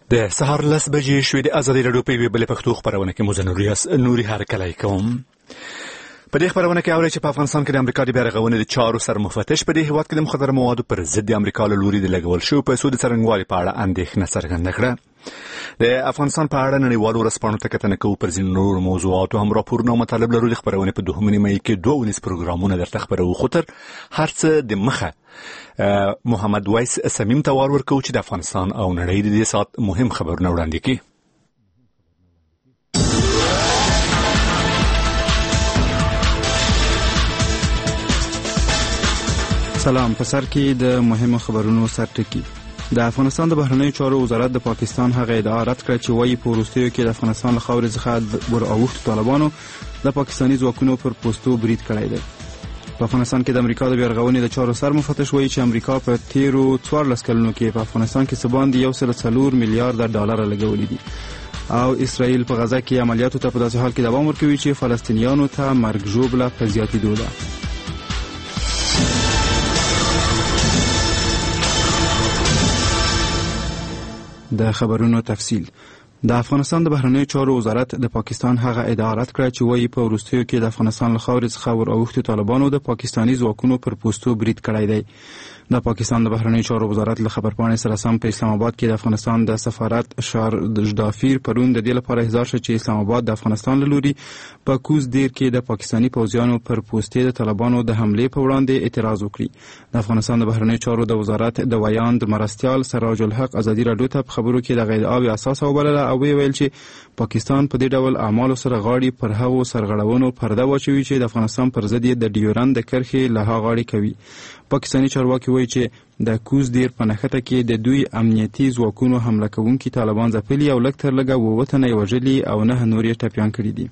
د سهار 10 بجې شوې د ازادي راډیو په یوې بلې پښتو خپرونه کې نوري هرکلی کوم. په دې خپرونه کې اورئ چې په افغانستان کې د امریکا د بیارغونې د چارو سرمفتش په دې هیواد کې د مخدره موادو پر ضد د امریکا له لوري د لګول شویو پیسو د څرنګوالي په اړه اندېښنه څرګنده کړه. د افغانستان په اړه نړیوالو ورځپاڼو ته کتنه کوو. پر ځینو نورو موضوعاتو هم راپورونه او مطالب لرو. د خپرونې په 2 مې کې 2 پروګرامونه درته خپروو. خو تر هر څه د مخه محمد وایس سمیم ته وار ورکوو چې د افغانستان او نړۍ د دې ساعت مهم خبرونه وړاندې کړي. سلام. په سر کې د مهمو خبرونو سرټکی. د افغانستان د بهرنیو چارو وزارت د پاکستان هغه ادعا رد کړه چې وايي په وروستیو کې د افغانستان له خاورې څخه ور-اوښتو طالبانو د پاکستاني ځواکونو پر پوستو برید کړی دی. په افغانستان کې د امریکا د بیارغونې د چارو سرمفتش وایي چې امریکا په تیرو 14 کلونو کې په افغانستان کې څه باندې 1.4 میلیارډ ډالر لګولي دي او اسرائیل په غزه کې عملیاتو ته په داسې حال کې دوام ورکوي چې فلسطینیانو ته مرګ ژوبله په زیاتېدو ده. د خبرونو تفصیل. د افغانستان د بهرنیو چارو وزارت د پاکستان هغه ادعا رد کړه چې وايي په وروستیو کې د افغانستان له خاورې څخه ور-اوښتو طالبانو د پاکستاني ځواکونو پر پوستو برید کړی دی. د پاکستان د بهرنیو چارو وزارت له خبرپاڼې سره سم په اسلام آباد کې د افغانستان د سفارت شاردافیر پرون د دې لپاره احضار شو چې اسلام آباد د افغانستان له لوري په کوز دیر کې د پاکستاني پوځیانو پر پوستې د طالبانو د حملې په وړاندې اعتراض وکړي. د افغانستان د بهرنیو چارو د وزارت د ویاند مرستیال سراج الحق ازادي راډیو ته په خبرو کې د غیر اساس وبلله او ویل چې پاکستان په دې ډول اعمالو سره غاړي پر هغو سرغړونو پرده واچوي چې د افغانستان پر ضد د ډیورند د کرښې له غاړي کوي. پاکستاني چارواکي وایي چې د کوز دیر په نښته کې د دوی امنیتي ځواکونو حمله کوونکي طالبان ځپلي او لږ تر لږه 7 تنه یې وژلي او 9 نور یې ټپیان کړي دي.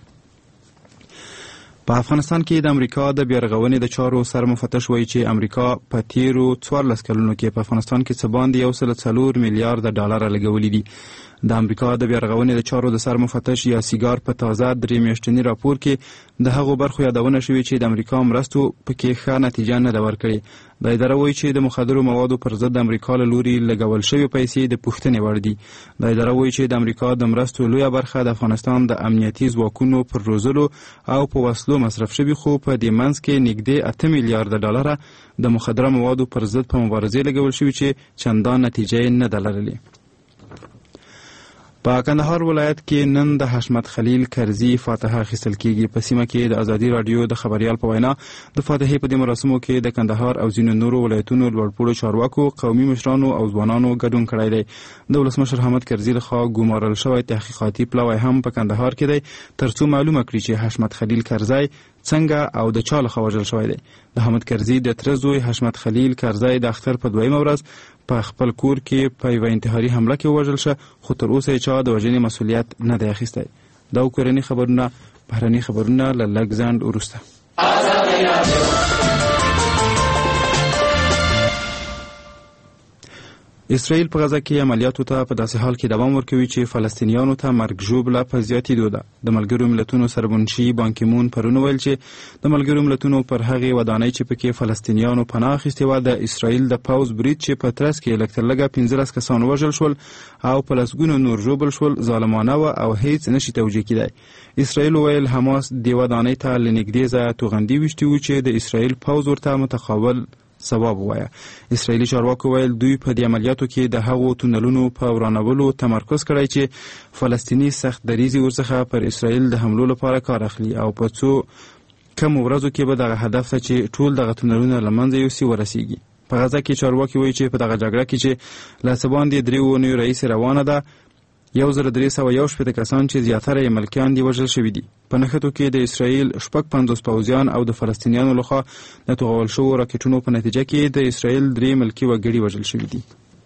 په افغانستان کې د امریکا د بیارغونې د چارو سرمفتش وایي چې امریکا په تیرو 14 کلونو کې په افغانستان کې څه باندې 1.4 میلیارډ ډالر لګولي دي. د امریکا د بیارغونې د چارو د سرمفتش یا سیګار په تازه 3 میاشتني راپور کې د هغو برخو یادونه شوې چې د امریکا مرستو پکې ښه نتیجه نه ده ورکړې. د اداره وایي چې د مخدرو موادو پر ضد د امریکا له لوري لګول شوې پیسې د پوښتنې وړ دي. د اداره وایي چې د امریکا د مرستو لویه برخه د افغانستان د امنیتي ځواکونو پر روزلو او په وسلو مصرف شوي، خو په دې منځ کې نږدې 8 میلیارډ ډالر د مخدره موادو پر ضد په مبارزې لګول شوي چې چندان نتیجه نه ده لرلې. په کندهار ولایت کې نن د حشمت خلیل کرزي فاتحه اخیستل کیږي. په سیمه کې د ازادي راډیو د خبريال په وینا د فاتحې په دې مراسمو کې د کندهار او ځینو نورو ولایتونو لوړپوړو چارواکو، قومي مشرانو او ځوانانو ګډون کړی دی. د ولسمشر حامد کرزي لخوا ګمارل شوی تحقیقاتي پلاوی هم په کندهار کې دی ترڅو معلومه کړي چې حشمت خلیل کرزي څنګه او د چا لخوا وژل شوی دی. د حامد کرزي د تره زوی حشمت خلیل کرزي د اختر په 2مه ورځ په خپل کور کې په یوه انتحاري حمله کې ووژل شو، خو تر اوسه یې چا د وژنې مسؤلیت نه دی اخیستی. دا کورني خبرونه. بهرني خبرونه له لږ ځنډ وروسته. اسرائیل په غزه کې عملیاتو ته په داسې حال کې دوام ورکوي چې فلسطینیانو ته مرګ ژوبله په زیاتېدو ده. د ملګرو ملتونو سرمنشي بان کی مون پرون ویل چې د ملګرو ملتونو پر هغې ودانۍ چې پکې فلسطینیانو پناه اخیستې وه د اسرائیل د پوځ برید چې په ترڅ کې لږ تر لږه 15 کسان وژل شول او په لسګونو نور ژوبل شول ظالمانه وه او هیڅ نشي توجیه کیدی. اسرائیل ویل حماس د ودانۍ ته له نږدې ځایه توغندي ویشتي وو چې د اسرائیل پوځ ورته متقابل سبب وایه. اسرائیلي چارواکو ویل دوی په دې عملیاتو کې د هغو تونلونو په ورانولو تمرکز کړی چې فلسطیني سخت دریځي ورڅخه پر اسرائیل د حملو لپاره کار اخلي او په څو کم ورځو کې به دغه هدف ته چې ټول دغه تونلونه له منځه یوسي ورسیږي. په غزه کې چارواکي وایي چې په دغه جګړه کې چې له څه باندې 3 اونیو راهیسې روانه ده 1311 کسان چې زیاتره یې ملکیان دي وژل شوي دي. په نښتو کې د اسرائیل 50 پوځیان او د فلسطینیانو لخوا د توغول شوو راکټونو په نتیجه کې د اسرائیل 3 ملکي وګړي وژل شوي دي.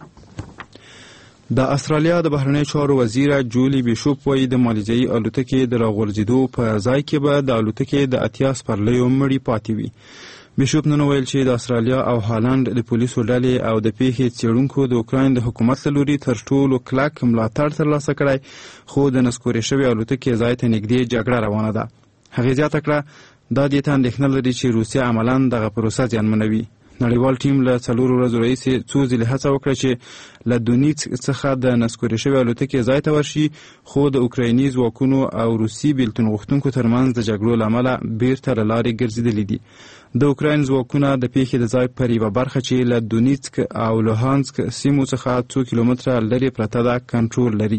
د استرالیا د بهرنیو چارو وزیره جولی بیشوپ وایي د مالیزیایي الوتکې د راغورځېدو په ځای کې به د الوتکې د 80 سپرلیو مړي پاتې وي. بیشوپ نن ویل چې د استرالیا او هالند د پولیسو ډلې او د پیښې څېړونکو د اوکراین د حکومت له لوري تر ټولو کلک ملاتړ ترلاسه کړی، خو د نسکورې شوې الوتکې ځای ته نږدې جګړه روانه ده. هغې زیاته کړه دا دې ته اندېښنه لري چې روسیه عملاً دغه پروسه زیانمنوي. نړیوال ټیم له 4 ورځو راهیسې څو ځله هڅه وکړه چې له دونیتسک څخه د نسکورې شوې الوتکې ځای ته ورشي، خو د اوکرایني ځواکونو او روسي بیلتون غوښتونکو ترمنځ د جګړو له امله بیرته له لارې ګرځېدلي دي. د اوکراین ځواکونه د پیښې د ځای پر یوه برخه چې له دونیتسک او لوهانسک سیمو څخه 2 کیلومتره لرې پرته ده کنټرول لري.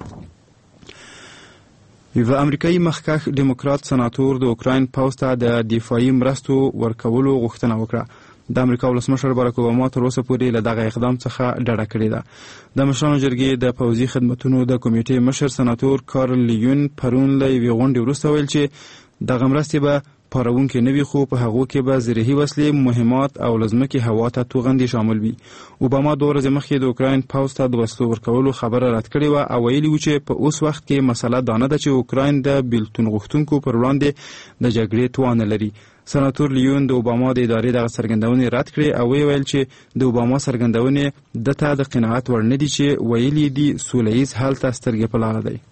یو امریکایي مخکښ ډیموکرات سناتور د اوکراین پوځ ته د دفاعي مرستو ورکولو غوښتنه وکړه. د امریکا ولسمشر باراک اوباما تر اوسه پورې له دغه اقدام څخه ډډه کړې ده. د مشرانو جرګې د پوځي خدمتونو د کمیټې مشر سناتور کارل لیون پرون له یوې غونډې وروسته ویل چې دغه مرستې به پارونکې نه وي، خو په هغو کې به زرهي وسلې، مهمات او له ځمکې هوا ته توغندې شامل وي. اوباما 2 ورځې مخکې د اوکراین پوځ ته د وسلو ورکولو خبره رد کړې وه او ویلي و چې په اوس وخت کې مسله دا نه ده چې اوکراین د بیلتون غوښتونکو پر وړاندې د جګړې توان لري. سناتور لیون د اوباما د ادارې دغه څرګندونې رد کړې او ویل چې د اوباما څرګندونې دته د قناعت وړ نه دي چې ویلي دي سوله ییز حل ته سترګې په لاره دی.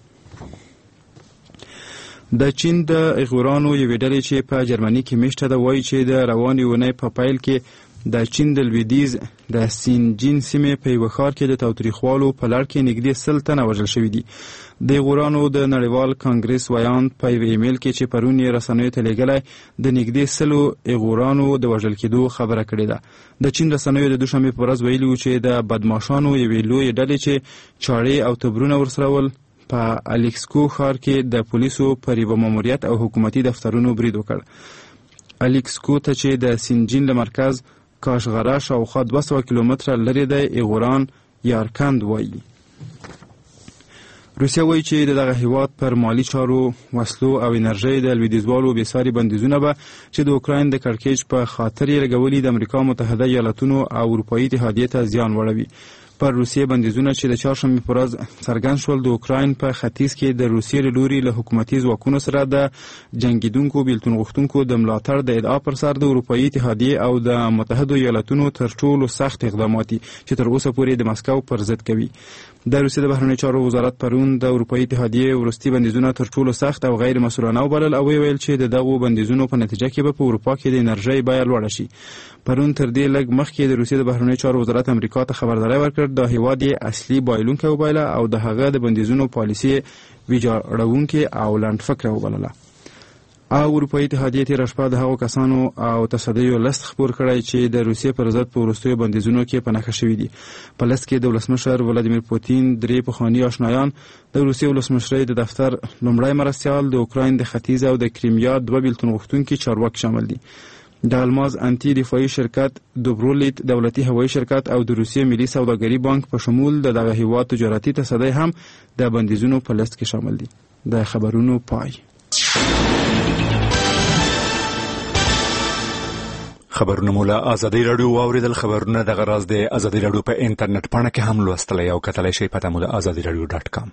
د چین د ایغورانو یوې ډلې چې په جرمني کې میشته ده وایي چې د روانې اونۍ په پیل کې د چین د لویدیځ د سینجین سیمې په یوه ښار کې د تاوتریخوالو په لړ کې نږدې 100 تنه وژل شوي دي. د ایغورانو د نړیوال کانګریس ویاند په یوه ایمیل کې چې پرون یې رسنیو ته لیږلی د نږدې 100 ایغورانو د وژل کېدو خبره کړې ده. د چین رسنیو د دوشنبې په ورځ ویلي و چې د بدماشانو یوې لویې ډلې چې چاړې او تبرونه ورسره ول په الیکسکو ښار کې د پولیسو پر یوه ماموریت او حکومتي دفترونو برید وکړ. الیکسکو ته چې د سینجین له مرکز کاشغره شاوخوا 200 کیلومتره لرې دی ایغوران یارکند وایي. روسیه وایي چې دغه هیواد پر مالی چارو، وسلو او انرژۍ د لویدیځوالو بېساري بندیزونه به چې د اوکراین د کړکېچ په خاطر یې لګولي د امریکا متحده ایالتونو او اروپایي اتحادیې ته زیان وړوي. پر روسیې بندیزونه چې د چهارشنبې په ورځ څرګند شول د اوکراین په ختیځ کې د روسیې له لوري له حکومتي ځواکونو سره د جنګېدونکو بیلتون غوښتونکو د ملاتړ د ادعا پر سر د اروپایي اتحادیې او د متحدو ایالتونو تر ټولو سخت اقدامات چې تر اوسه پورې د مسکو پر ضد کوي. د روسیې د بهرنیو چارو وزارت پرون د اروپایي اتحادیې وروستي بندیزونه تر ټولو سخت او غیر مسؤلانه وبلل او ویل چې د دغو بندیزونو په نتیجه کې به په اروپا کې د انرژۍ بیه لوړه شي. پرون تر دې لږ مخکې د روسیې د بهرنیو چارو وزارت امریکا ته خبرداری ورکړ د هیواد یې اصلي بایلونکی وبایله او د هغه د بندیزونو پالیسي ویجاړونکې او لنډفکره وبلله. او اروپایي اتحادیې تېره شپه د هغو کسانو او تصدیو لست خپور کړی چې د روسیې پر ضد په وروستیو بندیزونو کې په نښه شوي دي. په لست کې د ولسمشر ولادیمیر پوتین 3 پخواني آشنایان، د روسیې ولسمشرۍ د دفتر لومړی مرستیال، د اوکراین د ختیځ او د کریمیا 2 بیلتون غوښتونکي چارواکي شامل دي. د الماز انټي دفاعي شرکت دوبرولیت دولتي هوایي شرکت او د روسیې ملي سوداګري بانک په شمول د دغه هیواد تجارتي تصدۍ هم د بندیزونو په لست کې شامل دي. د خبرونو پای. خبرونه مولا آزادی رادیو واوریدل. خبرونه دغه راز د آزادی رادیو په انټرنیټ پاڼه کې هم لوستلی او کتلی شئ. پته مو د azadiradio.com.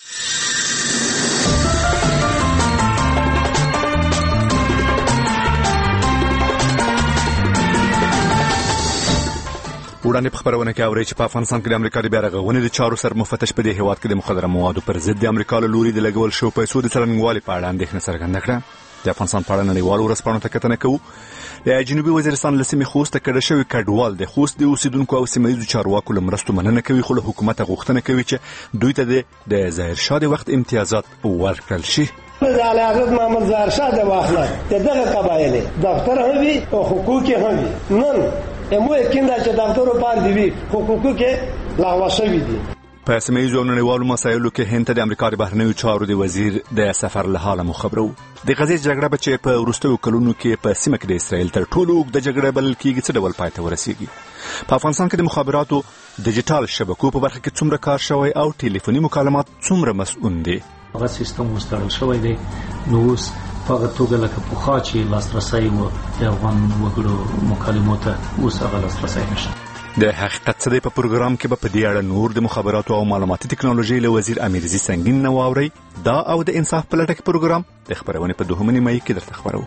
وړاندې په خبرونه کې اورئ چې په افغانستان کې د امریکا د بیا رغونې د چارو سرمفتش په دې هیواد کې د مخدره موادو پر ضد د امریکا له لوري د لګول شوو پیسو د څرنګوالي په اړه اندېښنه څرګنده کړه. د افغانستان په اړه نړیوالو ورځپاڼو ته کتنه کوو. د جنوبي وزیرستان له سیمې خوست ته کډه شوی کډوال د خوست د اوسیدونکو او سیمه ییزو چارواکو له مرستو مننه کوي، خو له حکومت غوښتنه کوي چې دوی ته د ظاهر شاه د وخت امتیازات ورکړل شي. د اعلی حضرت محمد ظاهر شاه د واخله دغه قبایل دفتر هم وي او حقوق هم وي. نن مو یقین ده چې دفتر باندې وي حقوق کې لغوه شوي دي. په سیمه ییزو نړیوالو مسایلو کې هند ته د امریکا د بهرنیو چارو د وزیر د سفر له حاله مو خبرو. د غزې جګړه به چې په وروستیو کلونو کې په سیمه کې د اسرائیل تر ټولو اوږده جګړه بلل کېږي څه ډول پای ته ورسیږي. په افغانستان کې د مخابراتو ډیجیټل شبکو په برخه کې څومره کار شوی او ټلیفوني مکالمات څومره مسؤل دي. هغه سیستم مستړل شوی دی. نو اوس په توګه لکه پوخا چې لاسرسي و د افغان وګړو مکالمو ته اوس هغه لاسرسي نشته. د حقیقت څه دی په پروګرام کې به په دې اړه نور د مخابراتو او معلوماتي ټکنالوژي له وزیر امیرزي سنگین نه واورئ. دا او د انصاف په لټه کې پروګرام د خبرونې په 2 مې کې درته خبرو.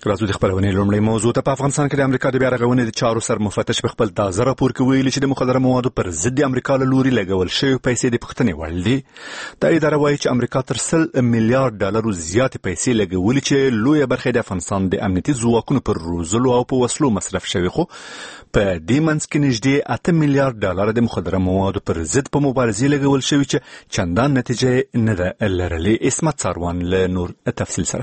راځو د خبرونې لومړی موضوع ته. په افغانستان کې د امریکا د بیا رغونې د چارو سرمفتش په خپل تازه راپور کې ویلي چې د مخدره موادو پر ضد د امریکا له لوري لګول شوی پیسې د پښتنې وړ دي. دا اداره وایي چې امریکا تر $100 میلیارډ زیاتې پیسې لګولې چې لویه برخه د افغانستان د امنیتي ځواکونو پر روزلو او په وسلو مصرف شوی، خو په دې منځ کې نږدې $8 میلیارډ د مخدره موادو پر ضد په مبارزې لګول شوی چې چندان نتیجه نه ده لرلې. اسمت ساروان له نور تفصیل سره.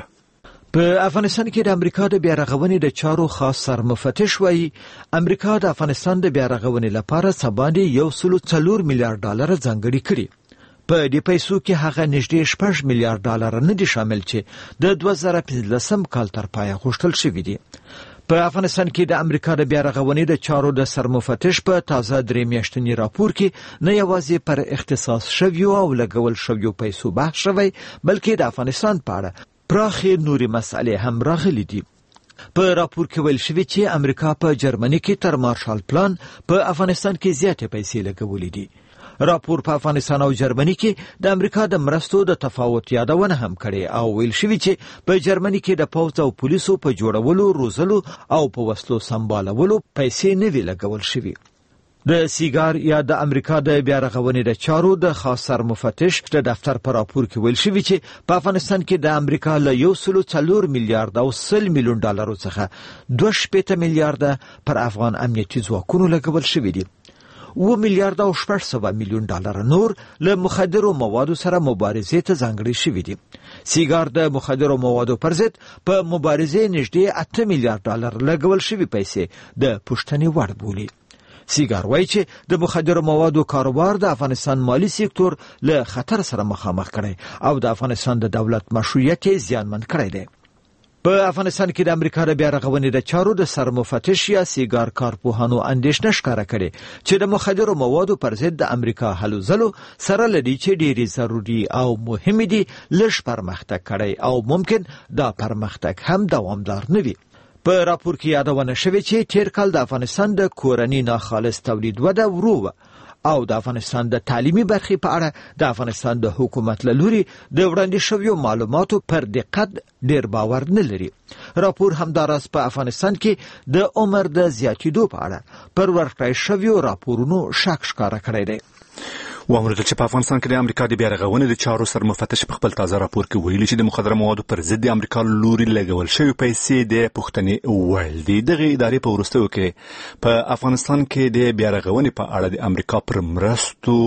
په افغانستان کې د امریکا د بیا رغونې د چارو خاص سرمفتش وایي امریکا د افغانستان د بیا رغونې لپاره سباندې $104 میلیارډ ځانګړي کړي. په دې پیسو کې هغه نږدې $6 میلیارډ نه دي شامل چې د 2015 کال تر پایه غوښتل شوي دي. په افغانستان کې د امریکا د بیا رغونې د چارو د سرمفتش په تازه 3 میاشتنی راپور کې نه یوازې پر اختصاص شویو او لګول شویو پیسو بحث شوی، بلکې د افغانستان په اړه پراخې نورې مسئلې هم راغلي دي. په راپور کې ویل شوی چې امریکا په جرمني کې تر مارشال پلان په افغانستان کې زیاتې پیسې لګولې دي. راپور په افغانستان او جرمني کې د امریکا د مرستو د تفاوت یادونه هم کړي او ویل شوی چې په جرمني کې د پوځ او پولیسو په جوړولو، روزلو او په وسلو سمبالولو پیسې نه وی لګول شوی. د سیګار یا د امریکا د بیا رغونې د چارو د خاص سرمفتش د دفتر په راپور کې ویل شوی چې په افغانستان کې د امریکا له $104 میلیارډ او $100 میلیون څخه $2.8 میلیارډ پر افغان امنیتي ځواکونو لګول شوی دي. $7 میلیارډ او $600 میلیون نور له مخدرو موادو سره مبارزې ته ځانګړي شوي دي. سیګار د مخدرو موادو پر ضد په مبارزې نږدې $8 میلیارډ لګول شوي پیسې د پوښتنې وړ بولي. سیګار وایي چې د مخدرو موادو کاروبار د افغانستان مالی سکتور له خطر سره مخامخ کړي او د افغانستان د دولت مشروعیت زیانمن کړی دی. په افغانستان کې د امریکا د بیا رغونې د چارو د سرمفتش یا سیګار کارپوهانو اندېښنه ښکاره کړې چې د مخدرو موادو پر ضد د امریکا هلو ځلو سره لدی چې ډېری ضروري او مهم دي لږ پرمختګ کړي او ممکن دا پرمختګ هم دوامدار نه وي. په راپور کې یادونه شوې چې تیر کال د افغانستان د کورني ناخالص تولید وده ورو او د افغانستان د تعلیمي برخې په اړه د افغانستان د حکومت له لوري د وړاندې شویو معلوماتو پر دقت ډیر باور نه لري. راپور همداراز په افغانستان کې د عمر د زیاتېدو په اړه پر ورکړی شویو راپورونو شک ښکاره کړی دی. وامرل چې په افغانستان کې د امریکا د بیا رغونې د چارو سرمفتش په خپل تازه راپور کې ویلي چې د مخدره موادو پر ضد د امریکا لوري لګول شوی پیسې د پښتنې وړ دي. دغه ادارې په وروستیو کې په افغانستان کې د بیا رغونې په اړه د امریکا پر مرستو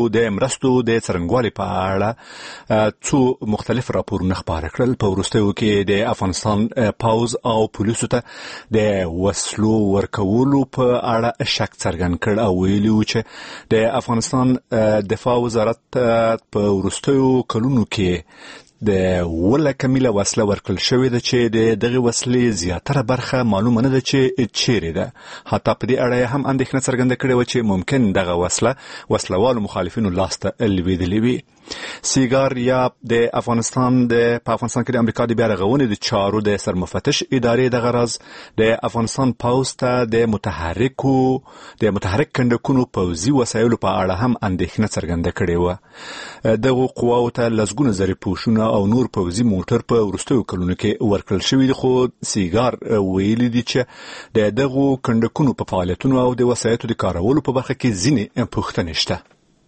د څرنګوالي په اړه څو مختلف راپورونه خپاره کړل. په وروستیو کې د افغانستان پوځ او پولیسو ته د وسلو ورکولو په اړه شک څرګند کړ او ویلي و چې د افغانستان دفاع وزارت په وروستیو کلونو کې د 1 میلیون وسله ورکړل شوې ده چې د دغه وسلې زیاتره برخه معلومه نه ده چې چیرې ده. حتی په دې اړه هم اندېښنه څرګنده کړې و چې ممکن دغه وسلوالو مخالفینو لاس ته لوېدلې وي. سیګار یا د افغانستان کې د امریکا د بیا رغونې د چارو د سرمفتش ادارې د غرض د افغانستان پوځ ته د متحرک کندکونو پوځي وسایلو په اړه هم اندېښنه څرګنده کړې و. دغه قواو ته لسګونه زره پوشونه او نور پوځي موټر په وروستیو کلونو کې ورکړل شوي دي، خو سیګار ویلي دي چې د دغه کندکونو په فعالیتونو او د وسایطو د کارولو په برخه کې ځینې پوښتنې شته.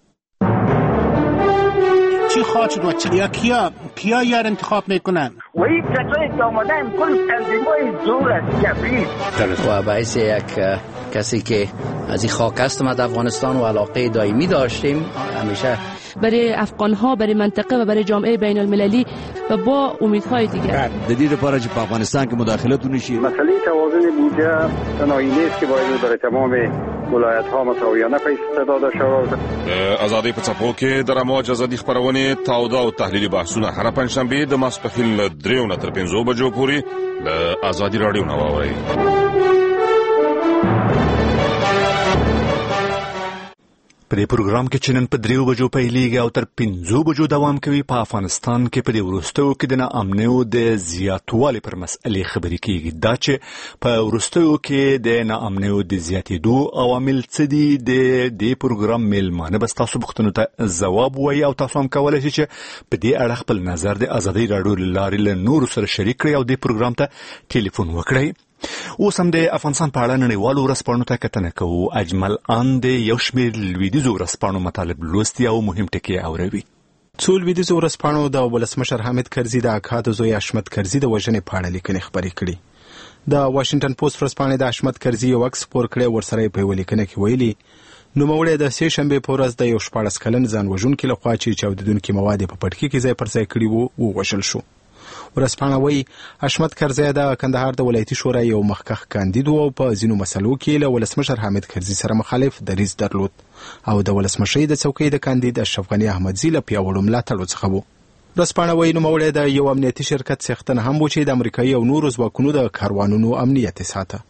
چی خواهد شد و کیا یار انتخاب میکنن؟ و این کسایی که آمدن کل تنظیمای زور است کبیر و باعث یک کسی که از این خاک هستم از افغانستان و علاقه دائمی داشتیم همیشه برای افغان‌ها، برای منطقه و برای جامعه بین المللی و با امیدهای دیگر. د دې لپاره چې په افغانستان کې مداخلت ونشي. مسئله توازن بودجه تنهایی نیست که باید برای تمام ولایت‌ها مساویانه پیسې داده شود. ازادي په څپو کې د رموج ازادي خبرونه تاوده او تحلیلي بحثونه هر پنځشنبه د ماسپښین 3 تر 5 بجو پورې د ازادي رادیو نو واورئ. په دې پروګرام کې چې نن په 3 بجو پیلېږي او تر 5 بجو دوام کوي په افغانستان کې په وروستیو کې د ناامنیو د زیاتوالي پر مسئلې خبرې کیږي دا چې په وروستیو کې د ناامنیو د زیاتېدو عوامل څه دي د دې پروګرام میلمانه بس تاسو پوښتنو ته ځواب وایي او تاسو هم کولای شئ چې په دې اړه خپل نظر د ازادي راډیو لارې له نورو سره شریک کړئ او دې پروګرام ته ټلیفون وکړئ. اوس هم د افغانستان په اړه نړیوالو ورځپاڼو ته کتنه کوو. اجمل ان د یو شمېر لویدیځو ورځپاڼو مطالب لوستي او مهم ټکي اوروي. څو لویدیځو ورځپاڼو د ولسمشر حامد کرزي د اکا د زوی حشمت کرزي د وژنې په اړه لیکنې خپرې کړي. د واشنگټن پوسټ ورځپاڼې د حشمت کرزي یو عکس خپور کړی، ورسره په یوه لیکنه کې ویلي نوموړی د سې شنبې په ورځ د یو 14 کلن ځان وژونکي لخوا چې چاودیدونکي مواد په پټکي کې ځای پر ځای کړي وو ووژل شو. ورځپاڼه وایي حشمت کرزي د کندهار د ولایتي شورا یو مخکښ کاندید و او په ځینو مسلو کې له ولسمشر حامد کرزي سره مخالف دریځ درلود او د ولسمشۍ د څوکۍ د کاندید اشرف غني احمدزي له پیاوړو ملاتړو څخه و. ورځپاڼه وایي نوموړی د یو امنیتي شرکت څښتن هم و چې د امریکایي او نورو ځواکونو د کاروانونو امنیت ساته.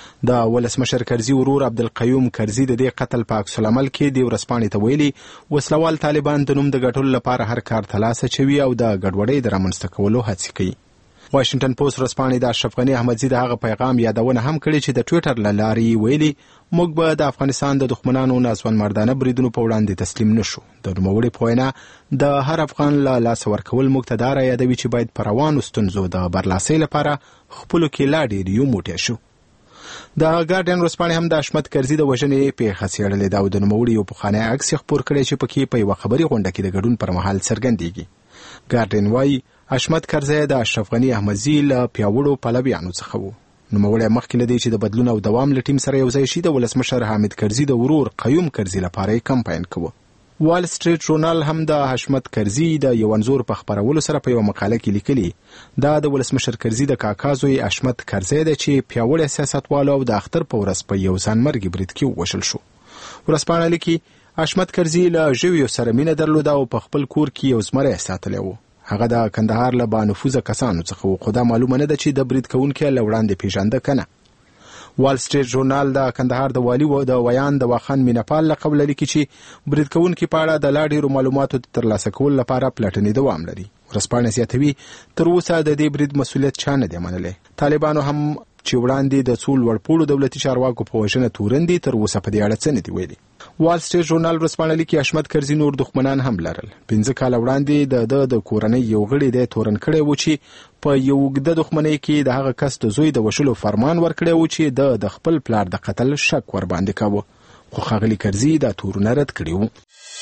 د ولسمشر کرزي ورور عبدالقیوم کرزي د دې قتل په عکس العمل کې د ورځپاڼې ته ویلي وسلوال طالبان د نوم د ګټلو لپاره هر کار ته لاس اچوي او د ګډوډۍ د رامنځته کولو هڅې کوي. واشنگټن پوسټ ورځپاڼې د اشرف غني احمدزي د هغه پیغام یادونه هم کړې چې د ټویټر له لارې ویلي موږ به د افغانستان د دښمنانو ناځوان مردانه بریدونو په وړاندې تسلیم نشو. د نوموړي په وینا د هر افغان له لاس ورکول موږ ته دا رايادوي چې باید په روانو ستونزو د برلاسۍ لپاره خپلو کې لا ډېر یو موټی شو. د ګارډین ورځپاڼې هم د حشمت کرزي د وژنې پیښه څېړلې ده او د نوموړي یو پخوانی عکس خپور کړی چې پکې په یوه خبري غونډه کې د ګډون پر مهال څرګندېږي. ګارډین وایي حشمت کرزي د اشرف غني احمدزي له پیاوړو پلویانو څخه و. نوموړی مخکې له دې چې د بدلون او دوام له ټیم سره یوځای شي د ولسمشر حامد کرزي د ورور قیوم کرزي لپاره یې کمپاین کوه. وال سټریټ ژورنال هم د حشمت کرزي د یو انځور په خپرولو سره په یو مقاله کې لیکلي دا د ولسمشر کرزي د کاکا زوی حشمت کرزي دی چې پیاوړی سیاستوال او د اختر په ورځ په یو ځانمرګي برید کې ووژل شو. ورځپاڼه لیکي حشمت کرزي له ژویو سره مینه درلوده او په خپل کور کې یو زمری ساتلی و. هغه د کندهار له بانفوذه کسانو څخه و، خو دا معلومه نه ده چې د برید کوونکی له وړاندې پیژانده که نه. وال سټریټ ژورنال د کندهار د والي د ویان د واخان مینپال له قبله لیکي چې برید کوونکي په اړه د لا ډېرو معلوماتو د ترلاسه کولو لپاره پلټنې دوام لري. ورځپاڼه زیاتوي تر اوسه د دې برید مسؤلیت چا نه دی منلی. طالبانو هم چې وړاندې د څو لوړپوړو دولتي چارواکو په وژنه تورن دي تر اوسه په دې اړه څه نه دي ویلي. وال سټریټ ژورنال ورځپاڼه لیکي حشمت کرزي نور دښمنان هم لرل. 15 کاله وړاندې د کورنۍ یو غړي د تورن کړی و چې په یو اوږده دښمنۍ کې د هغه کس د زوی د وژلو فرمان ورکړی و چې د خپل پلار د قتل شک ور باندې کاوه، خو ښاغلي کرزي دا تورونه رد کړي وو.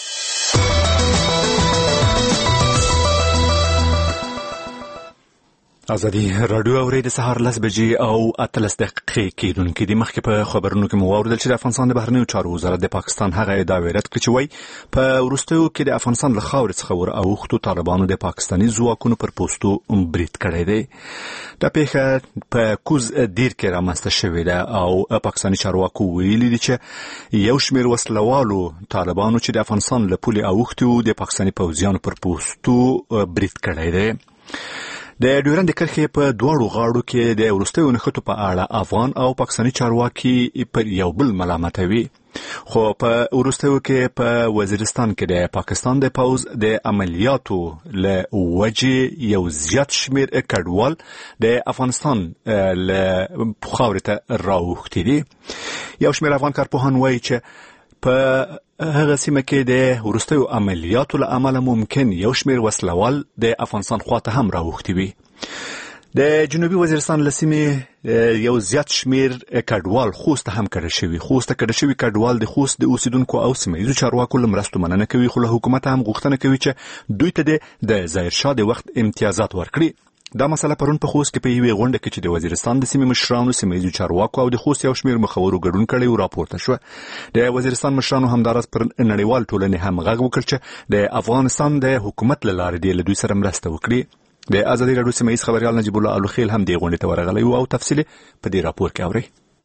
ازادي راډیو اوري د سهار 10 بجې او 13 دقیقې کېدونکې د مخکې په خبرونو کې مو واوریدل چې د افغانستان د بهرنیو چارو وزارت د پاکستان هغه ادعا رد کړې چې وایي په وروستیو کې د افغانستان له خاورې څخه ور اوښتو طالبانو د پاکستاني ځواکونو پر پوستو برید کړی دی. دا پیښه په کوز دیر کې رامنځته شوې ده او پاکستاني چارواکو ویلي دي چې یو شمېر وسلوالو طالبانو چې د افغانستان له پولې اوښتو د پاکستاني پوځیانو پر پوستو برید کړی دی. د ډیورند کرښې په دواړو غاړو کې د وروستیو نښتو په اړه افغان او پاکستاني چارواکي پر یو بل ملامتوي، خو په وروستیو کې په وزیرستان کې د پاکستان د پوځ د عملیاتو له وجې یو زیات شمېر کډوال د افغانستان له خاورې ته راوښتي دي. یو شمېر افغان کارپوهان وایي چې په هغه سیمه کې د وروستیو عملیاتو له امله ممکن یو شمېر وسلوال د افغانستان خواته هم راوښتي وي. د جنوبي وزیرستان له سیمې یو زیات شمېر کډوال خوست هم کډه شوي. خوست کډه شوي کډوال د خوست د اوسیدونکو او سیمهییزو چارواکو له مرستو مننه کوي، خو له حکومت هم غوښتنه کوي چې دوی ته د ظاهرشاه د وخت امتیازات ورکړي. دا مسله پرون په خوست کې په یوې غونډه کې چې د وزیرستان د سیمې مشرانو، سیمهییزو چارواکو او د خوست یو شمېر مخورو ګډون کړی و راپورته شوه. د وزیرستان مشرانو همداراز پر نړیوال ټولنې هم غږ وکړ چې د افغانستان د حکومت له لارې دې له دوی سره مرسته وکړي. د ازادي راډیو سیمهییز خبریال نجیب الله الوخیل هم دې غونډې ته ورغلی و او تفصیل په دې راپور کې اوري.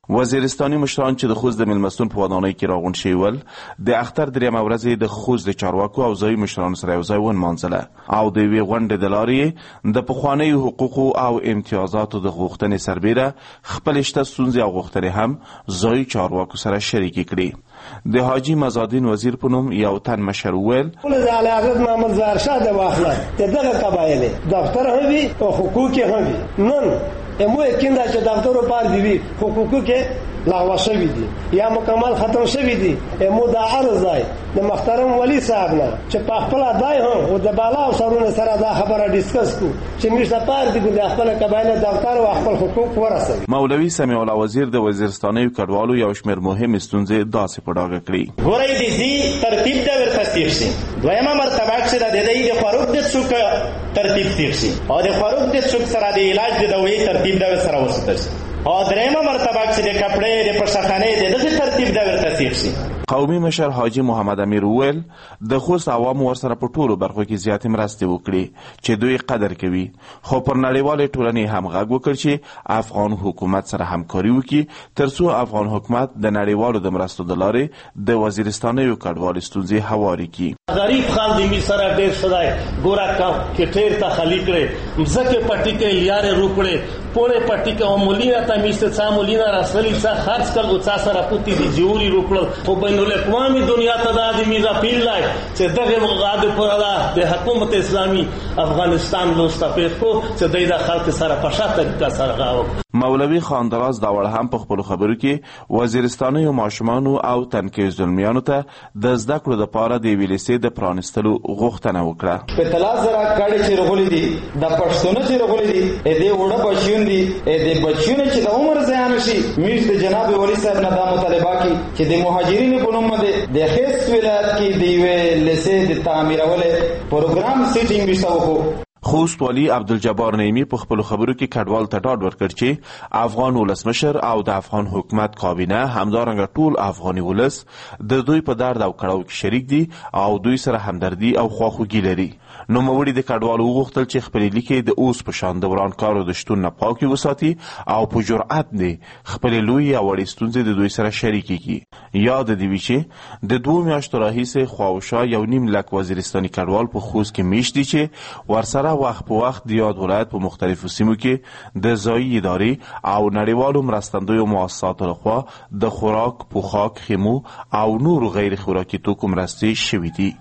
وزیرستاني مشران چې د خوست د مېلمستون په ودانۍ کې راغونډ شوي ول د اختر درېیمه ورځ د خوست د چارواکو او ځایي مشرانو سره یو ځای ونمانځله او د یوې غونډې د لارې د پخوانیو حقوقو او امتیازاتو د غوښتنې سربیره خپلې شته ستونزې او غوښتنې هم ځایي چارواکو سره شریکې کړي. د حاجي مزادین وزیر په نوم یو تن مشر وویل د اعلیحضرت محمد ظاهر شاه د واخلت د دغه قبایل دفتر هم وي او حقوق هم وي. نن امو یقین دا چې دفترو پار دی وي حقوقو کې لغوه شوي دي یا مکمل ختم شوي دي. امو دا عرض دی د محترم ولی صاحب نه چې په خپل دای هم او د بالا او سرونه سره دا خبره ډیسکس کو چې موږ پار دی د خپل قبایل دفتر او خپل حقوق ورسوي. مولوي سمیع الله وزیر د وزیرستاني کډوالو یو شمېر مهم ستونزې داسې په ډاګه کړي. ګورئ د دې ترتیب د ورترتیب شي دویمه مرتبه چې د دې د خروج د څوک ترتیب تیر شي او د خروج د څوک سره د علاج د دوی ترتیب د سره وساتل شي او درېمه مرتبه چې د کپړې د پرشخانې د دغه ترتیب د ورترتیب شي. قومي مشر حاجي محمد امیر وویل د خوست عوامو ورسره په ټولو برخو کې زیاتې مرستې وکړي چې دوی قدر کوي خو پر نړیوالې ټولنې هم غږ وکړ چې افغان حکومت سره همکاري وکړي ترڅو افغان حکومت د نړیوالو د مرستو د لارې د وزیرستانیو کډوالو ستونزې هواري کړي. غریب خان د می سره ډېر شدای ګورا کې ټیر ته خلی کړي مزکه پټی کې لیارې روکړي پوره پټی کې مولینا ته میسته څا مولینا راسلی څا خرڅ کړ او څا سره پوتی دی جوړی روکړل خو بین الاقوامی دنیا ته د میزا پیل لای چې دغه غاده پر د حکومت اسلامي افغانستان لوستافیت کو چې د خلک سره په شاته طریقه سره غاو. مولوي خاندراز داوړ هم په خپل خبرو کې وزیرستاني ماشومانو او تنکي زلمیانو ته د زده کړو لپاره د ویلسې د پرانستلو غوښتنه وکړه. په تلاش زرا کاړي چې رغولې دي د پښتون چې رغولې دي اې دې وړه بچیون دي اې دې بچیون چې د عمر زیان شي میز د جناب ولی صاحب نه د مطالبه کی چې د مهاجرینو په نوم د خیست ولایت کې د ویلسې د تعمیرولې پروګرام سیټینګ وشاوه. خوست والی عبدالجبار نعیمی په خپل خبرو کې کډوال ته ډاډ ورکړ چې افغان ولسمشر او د افغان حکومت کابینه همدارنګه ټول افغاني ولس د دوی په درد او کړاو کې شریک دي او دوی سره همدردي او خواخوږي لري. نوموړي د کډوالو وغوښتل چې خپلې لیکې د اوس په شان د ورانکارو د شتون نه پاکې وساتي او په جرأت دې خپلې لویې او وړې ستونزې د دوی سره شریکې کړي. یاد دې وي چې د 2 میاشتو راهیسې خواوشا 1.5 لک وزیرستاني کډوال په خوست کې میشت دي چې ورسره وخت په وخت د یاد ولایت په مختلفو سیمو کې د ځایي ادارې او نړیوالو مرستندویو مؤسساتو لخوا د خوراک، پوښاک، خیمو او نورو غیر خوراکي توکو مرستې شوي دي.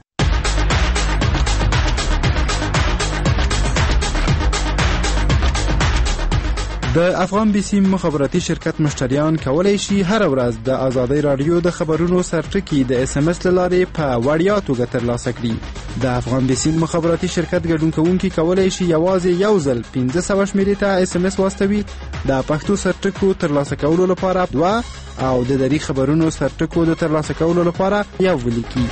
د افغان بي سي مخابراتي شرکت مشتریان کولای شي هر ورځ د آزادۍ رادیو د خبرونو سرټکی د اس ام اس لارې په وړیا توګه ترلاسه کړي. د افغان بي سي مخابراتي شرکت ګډون کوونکي کولای شي یوازې یو ځل 1500 شمیرې ته اس ام اس واستوي د پښتو سرټکو ترلاسه کولو لپاره 2 او د دری خبرونو سرټکو د ترلاسه کولو لپاره یو ولیکي.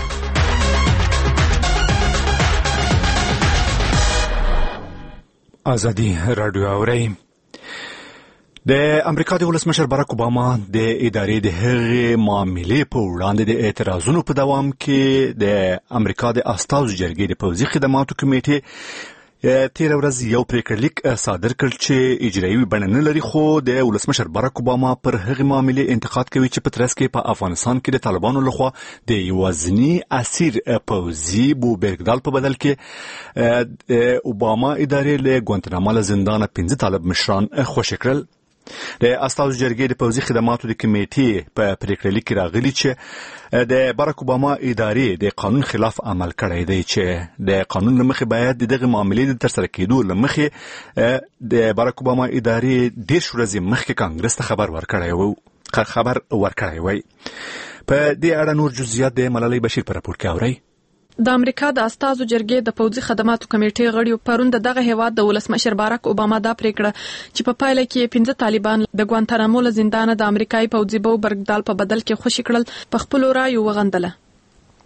آزادي رادیو اورئ. د امریکا د ولسمشر باراک اوباما د ادارې د هغې معاملې په وړاندې د اعتراضونو په دوام کې د امریکا د استازو جرګې د پوځي خدماتو کمیټې تیر ورځ یو پریکړلیک صادر کړ چې اجرایي بڼه نه لري خو د ولسمشر باراک اوباما پر هغې معاملې انتقاد کوي چې په ترڅ کې په افغانستان کې د طالبانو لخوا د یوازیني اسیر پوځي بو بیرګدال په بدل کې اوباما ادارې له ګوانتنامو له زندانه 15 طالب مشران خوشي کړل. د استازو جرګې د پوځي خدماتو د کمیټې په پریکړلیک کې راغلي چې د باراک اوباما ادارې د قانون خلاف عمل کړی دی چې د قانون له مخې باید دغه معاملې د ترسره کېدو له مخې د باراک اوباما ادارې 10 ورځې مخکې کانګرس ته خبر ورکړی وی. په دې اړه نور جزئیات د ملالۍ بشیر په راپور کې اورئ. د امریکا د استازو جرګې د پوځي خدماتو کمیټې غړي پرون دغه هیواد د ولسمشر باراک اوباما دا پریکړه چې په پایله کې 15 طالبان د ګوانتانامو له زندانه د امریکایي پوځي بو برګدال په بدل کې خوشي کړل په خپل رایو وغندله.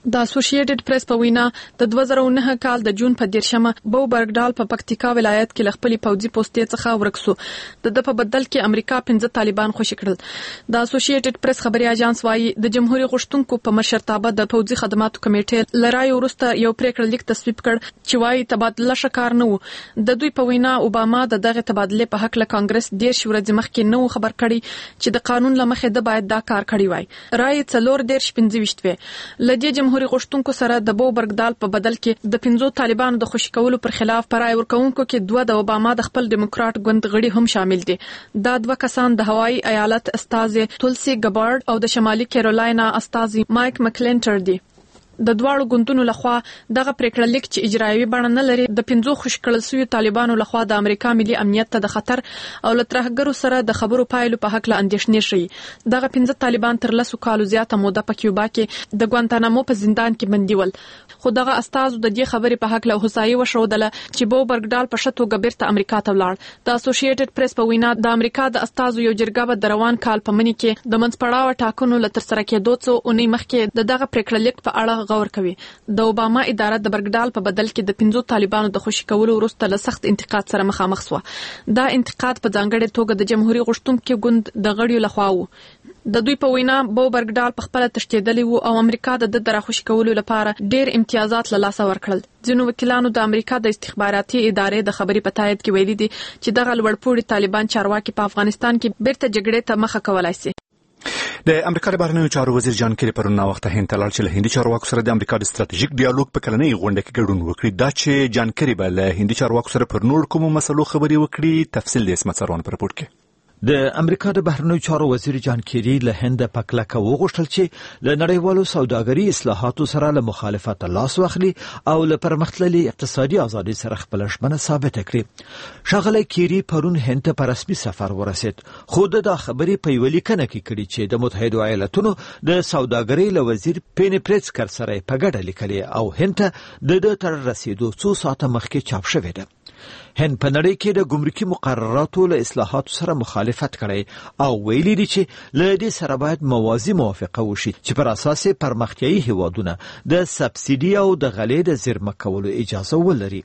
د اسوسییټډ پریس په وینا د 2009 کال د جون په 10مه بو برګډال په پکتیکا ولایت کې لخپلی پوځي پوسټې څخه ورکسو د په بدل کې امریکا 15 طالبان خوشی کړل. د اسوسییټډ پریس خبري اژانس وايي د جمهوریت غشتونکو په مشرتابه د پوځي خدماتو کمیټې لرای ورسته یو پریکړه لیک تصویب کړ چې وايي تبادله شکار نه وو. د دوی په وینا اوباما دغه تبادله په حق له کانګرس ډیر ورځې مخکې نو خبر کړي چې د قانون لمخې د باید دا کار کړی وای. رای څلور ډیر 15 و لدی جمهوریت غشتونکو سره د بو برګدال په بدل کې د 15 طالبانو د خوشی کولو پر خلاف پرای ورکوونکو کې دوه د اوباما د خپل دیموکرات ګوند غړي هم شامل دي. دا دوه کسان د هوایی ایالت استاذ تولسی ګبارد او د شمالي کیرولاینا استاذ مایک مکلینټر دي. د دواړو ګوندونو لخوا دغه پریکړه لیک چې اجرایوي بڼه نه لري د 15 خوشکړل شوی طالبانو لخوا د امریکا ملي امنیت ته د خطر او لترهګرو سره د خبرو پایلو په حق له اندیشنې شي. دغه 15 طالبان تر 10 کالو زیاته موده په کیوبا کې د ګوانتانامو په زندان کې بندي ول. خو دغه استاذ د دې خبرې په حق له هوسایي وشودله چې بو برګډال په شتو ګبرته امریکا ته ولاړ. د اسوسییټډ پریس په وینا د امریکا د استاذ یو جرګه به د روان کال په منی کې د منځپړاو ټاکنو لتر سره کېدو څو اونۍ مخکې دغه پریکړه لیک په اړه غور کوي. د اوباما اداره د برګډال په بدل کې د 15 طالبانو د خوشی کولو وروسته له سخت انتقاد سره مخامخ شو. دا انتقاد په ځانګړې توګه د جمهوریت غشتونکو ګوند د غړیو لخوا وو. د دوی په وینا بو برګډال په خپل تشدیدلی وو او امریکا د خوشی کولو لپاره ډیر امتیازات له لاسه ورکړل. ځینو وکیلانو د امریکا د استخباراتي ادارې د خبري په تایید کې ویلي دي چې دغه لوړپوړي طالبان چارواکي په افغانستان کې بیرته جګړې ته مخه کولای شي. د امریکا د بهرنیو چارو وزیر جان کیری پرون وخت هند ته لاړ چې له هندي چارواکو سره د امریکا د ستراتیژیک ډیالوګ په کلنۍ غونډه کې ګډون وکړي. دا چې جان کیری به له هندي چارواکو سره پر نور کومو مسلو خبري وکړي تفصیل د اسمت سروان پر رپورټ کې. د امریکا د بهرنیو چارو وزیر جان کیری له هند په کلکه وغوښتل چې له نړیوالو سوداګري اصلاحاتو سره له مخالفت لاس واخلي او له پرمختللي اقتصادي ازادي سره خپل ژمنه ثابت کړي. شغله کیری پرون هند ته په رسمي سفر ورسید. خو د خبرې په ویلي کنه کې کړي چې د متحده ایالاتونو د سوداګري له وزیر پین پریټسکر سره په ګډه لیکلي او هند ته د تر رسیدو څو ساعته مخکې چاپ شوې ده. هند په نړۍ کې د ګمرکي مقرراتو له اصلاحاتو سره مخالفت کړي او ویلي دي چې له دې سره باید موازی موافقه وشي چې پر اساس پرمختیايي هیوادونه د سبسیډي او د غلې د زیرمه کولو اجازه ولري.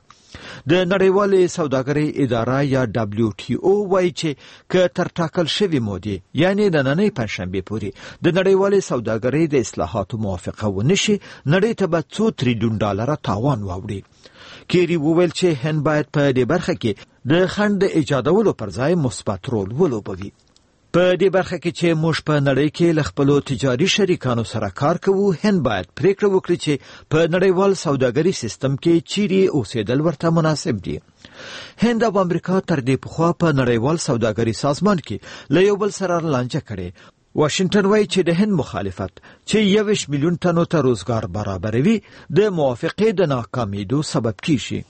د نړیوالې سوداګرۍ اداره یا WTO وايي چې که تر ټاکل شوی مودې یعنی د نننۍ پنځشنبه پورې د نړیوالې سوداګرۍ د اصلاحاتو موافقه ونشي نړۍ ته به $2 تریلیون تاوان واوړي. کیری وویل چې هند باید په دې برخه کې د خنډ ایجادولو پر ځای مثبت رول ولوبوي. په دې برخه کې چې موږ په نړۍ کې له خپل تجاري شریکانو سره کار کوو هند باید پریکړه وکړي چې په نړیوال سوداګري سیستم کې چیرې اوسېدل ورته مناسب دي. هند او امریکا تر دې پخوا په نړیوال سوداګري سازمان کې له یو بل سره لانجه کړې. واشنگټن وايي چې د هند مخالفت چې 21 میلیون ټنو ته روزګار برابروي د موافقې د ناکامېدو سبب کیږي.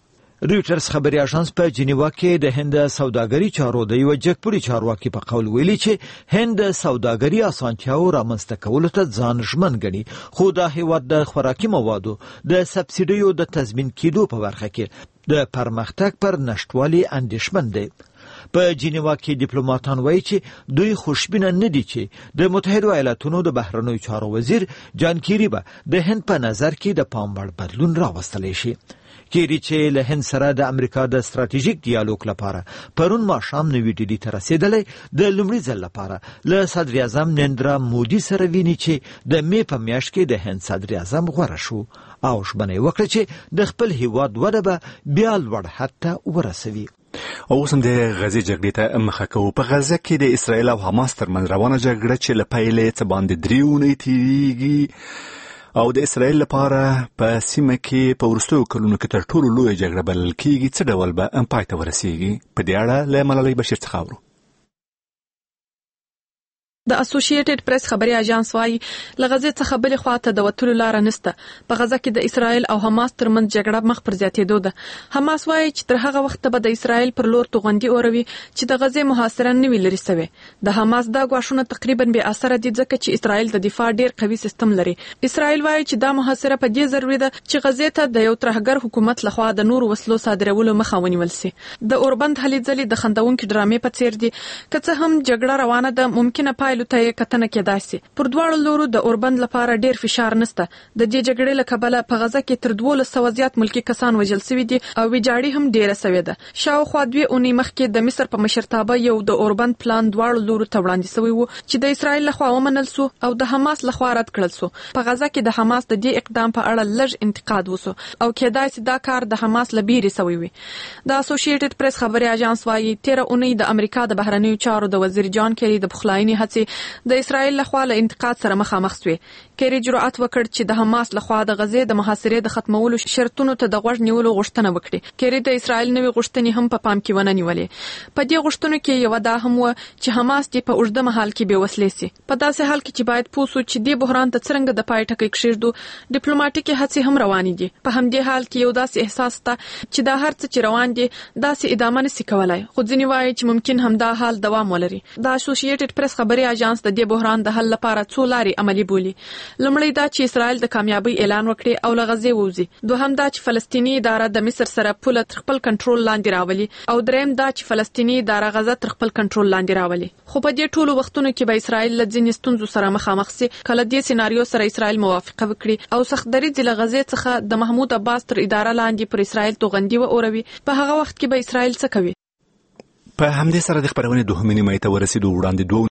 رویټرز خبري اژانس په جنیوا کې د هند سوداګري چارو د یو جګپوړي چارواکي په قول ویلي چې هند سوداګري اسانتیاو رامنځته کولو ته ځان ژمن ګڼي خو د هیواد د خوراکي موادو د سبسیډیو د تضمین کېدو په برخه کې د پرمختګ پر نشټوالي اندیشمن دي. په جنیوا کې ډیپلوماټان وایي چې دوی خوشبینه نه دي چې د متحده ایالاتونو د بهرنیو چارو وزیر جان کیری به د هند په نظر کې د پام وړ بدلون راوستلی شي. کیری چې له هند سره د امریکا د ستراتیژیک ډیالوګ لپاره پرون ماښام نوې ډیلي ته رسیدلی د لومړي ځل لپاره له صدر اعظم نریندرا مودي سره ویني چې د می په میاشت کې د هند صدر اعظم غوره شو او ژمنه وکړه چې د خپل هیواد وده به بیا لوړ حد ته ورسوي. اوس هم د غزې جګړې ته مخه کوو. په غزه کې د اسرایل او حماس ترمنځ روانه جګړه چې له پیلې څه باندې 3 اونۍ تیریږي او د اسرایل لپاره په سیمه کې په وروستیو کلونو کې تر ټولو لویه جګړه بلل کېږي. څه ډول به پای ته ورسیږي؟ په دې اړه له ملالۍ بشیر څخه اورو. د اسوسییټډ پریس خبري اژانس وايي له غزې څخه بلې خواته د وتلو لار نشته. په غزه کې د اسرایل او حماس ترمنځ جګړه مخ پر زیاتېدو ده. حماس وايي چې تر هغه وخت به د اسرایل پر لور توغندي اوروي چې د غزې محاصره نه وي لري سوی. د حماس دا غواښونه تقریبا بې اثر دي ځکه چې اسرایل د دفاع ډیر قوي سیستم لري. اسرایل وايي چې دا محاصره په دې ضروري ده چې غزې ته د یو ترهګر حکومت لخوا د نور وسلو صادرولو مخه ونیول شي. د اوربند هلې ځلې د خندونکو ډرامې په څیر دي. که څه هم جګړه روانه ده ممکنه پایله اسرایل ته کتنه کېدای شي. پر دواړو لورو د اوربند لپاره ډیر فشار نشته. د دې جګړې له کبله په غزه کې تر 1200 زیات ملکی کسان وژل شوي دي او ویجاړي هم ډیره شوې ده. شاوخوا 2 اونۍ مخکې د مصر په مشرتابه یو د اوربند پلان دواړو لورو ته وړاندې شوی و چې د اسرایل لخوا ومنل سو او د حماس لخوا رد کړل سو. په غزه کې د حماس د دې اقدام په اړه لږ انتقاد وسو او کېدای شي دا کار د حماس لبیري سوی وي. د اسوسییټډ پریس خبري اژانس وايي 13 اونۍ د امریکا د بهرنیو چارو د وزیر جان کیری د پخلاینې هڅې د اسرایل لخوا له انتقاد سره مخامخ شوې. کیری جرأت وکړ چې د حماس لخوا د غزې د محاصرې د ختمولو شرطونو ته د غوږ نیولو غوښتنه وکړي. کیری د اسرایل نوې غوښتنې هم په پام کې ونه نیولې. په دې غوښتنو کې یو دا هم و چې حماس دې په اوږده مهال کې بې وسلې سي. په داسې حال کې چې باید پوه سو چې دې بحران ته څنګه د پای ټکی کښېږدو. ډیپلوماټیکي هڅې هم روانې دي. په همدې حال کې یو داسې احساس ته چې دا هر څه چې روان دي داسې ادامه نشي کولای. خو ځینې وایي چې ممکن همدا حال دوام ولري. د اسوسییټډ پریس خبري اژانس د دې بحران د حل لپاره څو لارې عملي بولي. لومړی دا چې اسرائیل د کامیابی اعلان وکړي او له غزې ووځي. دوهم دا چې فلسطینی اداره د مصر سره پوله تر خپل کنټرول لاندې راولي او دریم دا چې فلسطینی اداره غزه تر خپل کنټرول لاندې راولي. خو په دې ټولو وختونو کې به اسرائیل له ځینې ستونزو سره مخامخ سي. کله دې سيناریو سره اسرائیل موافقه وکړي او سختدریځ له غزې څخه د محمود عباس تر اداره لاندې پر اسرائیل توغندي و اوروي. په هغه وخت کې به اسرائیل څه کوي؟ په همدې سره د خبرونې دوهمې نیمه ته ورسېدو. وړاندې